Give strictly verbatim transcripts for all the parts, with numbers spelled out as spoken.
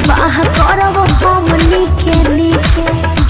निवाह करब हमनी के नीके।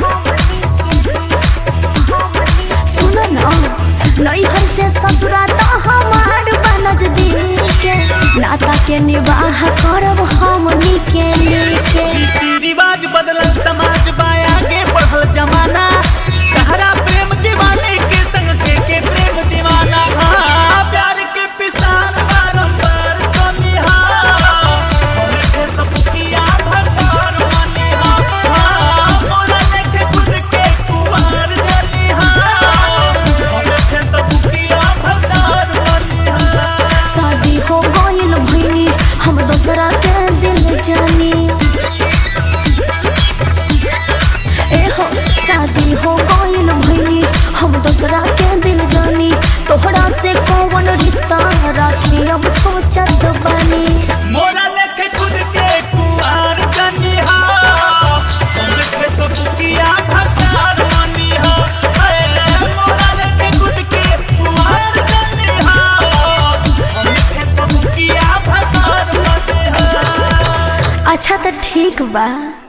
सुनो ना नैहर से ससुरा तो हमार नजदीक नाता के निवाह करब हमनी के नीके। रिवाज बदलल समाज बाया के बढ़ल जमाना तहरा प्रेम दीवाने के संग के के प्रेम दीवाना। हाँ प्यार के पिसान बारंबार सोनिहा मोरे सब किया भगवान मनिहा। हाँ मोरा लेके खुद के कुवार जनिहा मोरे सब किया भगवान मनिहा। शादी हो गइल भइनी हम दोसरा के दिल जानी। ए हो शादी हो गइल भइनी हम दोसरा के दिल जानी। तोहरा से कौन रिश्ता राखी अब सोचत बानी। मोरा लेके खुद के कुआर जनिहा मोरे सब किया भगवान मनिहा। मोरा लेके खुद के कुआर जनिहा मोरे सब किया भगवान मनिहा। अच्छा तो ठीक बा।